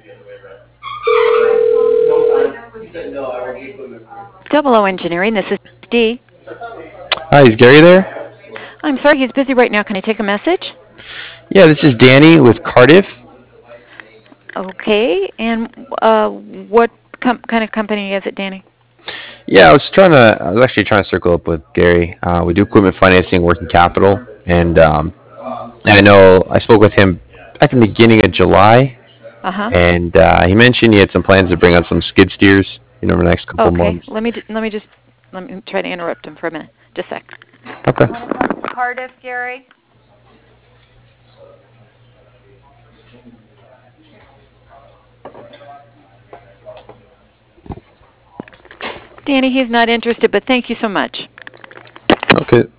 Double O Engineering. This is Dee. Hi, is Gary there? I'm sorry, he's busy right now. Can I take a message? Yeah, this is Danny with Cardiff. Okay. And what kind of company is it, Danny? Yeah, I was actually trying to circle up with Gary. We do equipment financing, working capital, and I know I spoke with him back in the beginning of July, Uh huh. and he mentioned he had some plans to bring on some skid steers, over the next couple Okay. months. Let me try to interrupt him for a minute. Just a sec. Okay. When it comes to Cardiff, Gary. Danny, he's not interested, but thank you so much. Okay.